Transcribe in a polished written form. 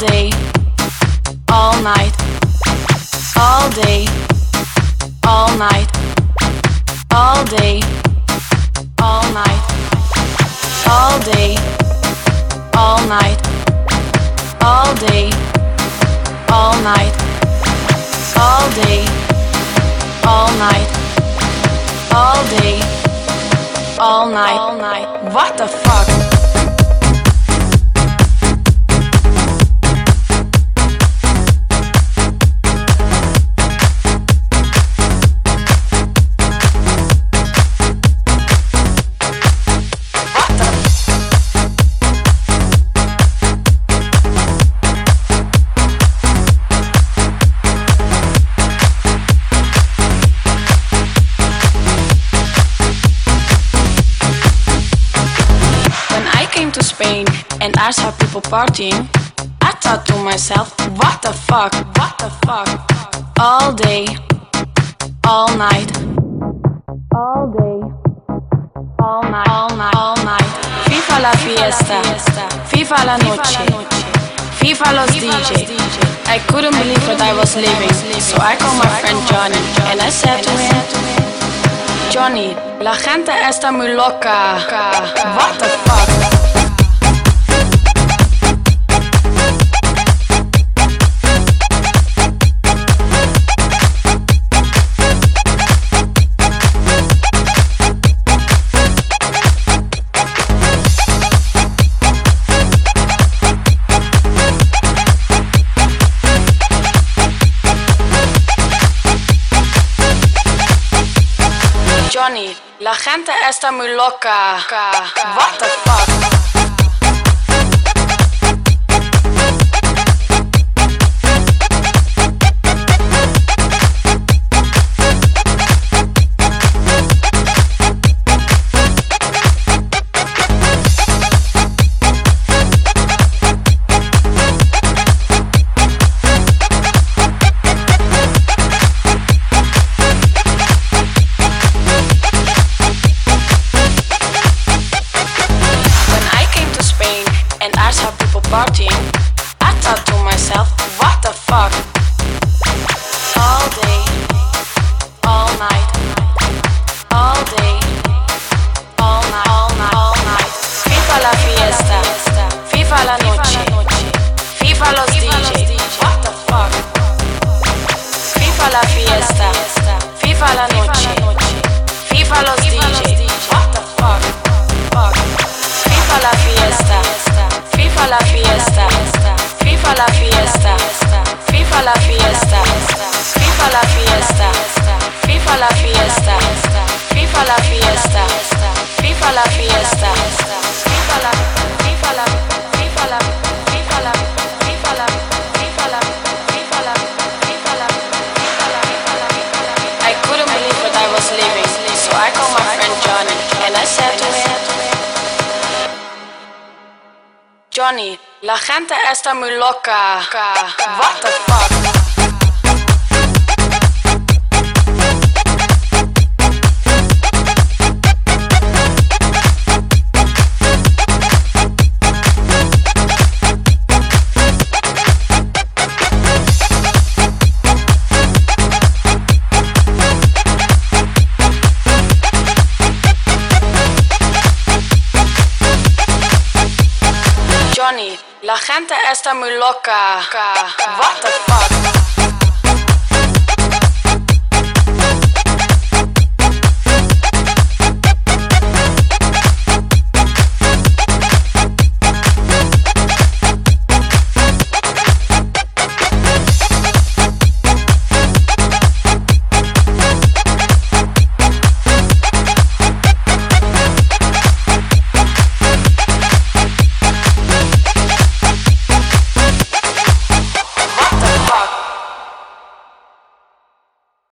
day, all night, all day, all night, all day, all night, all day, all night, all day, all night, all day, all night, all day, all night, all night. What the fuck? To Spain and I saw people partying, I thought to myself, what the fuck, what the fuck? All day, all night, all day, all night, all night, all night. Viva la fiesta, viva la noche, viva los DJ. I couldn't believe what I was living, so I called my friend Johnny and I said to him, Johnny, la gente está muy loca. What the fuck? Johnny, la gente está muy loca. What the fuck? Partying, I thought to myself, what the fuck? All day, all night, all day, all night, all night, all night. Viva la fiesta, viva la noche, viva los DJ. What the fuck? Viva la fiesta, viva la noche, viva los DJ. What the fuck? Viva la fiesta. Viva la fiesta, viva la fiesta, viva la fiesta, viva la fiesta, viva la fiesta, viva la fiesta, viva la fiesta, viva la, viva la, viva la, viva la, viva la, viva la, viva la, viva la, viva la. I couldn't believe what I was living, so I called my friend Johnny and I said to him, Johnny, la gente está muy loca. What the fuck? Johnny, la gente está muy loca. What the fuck?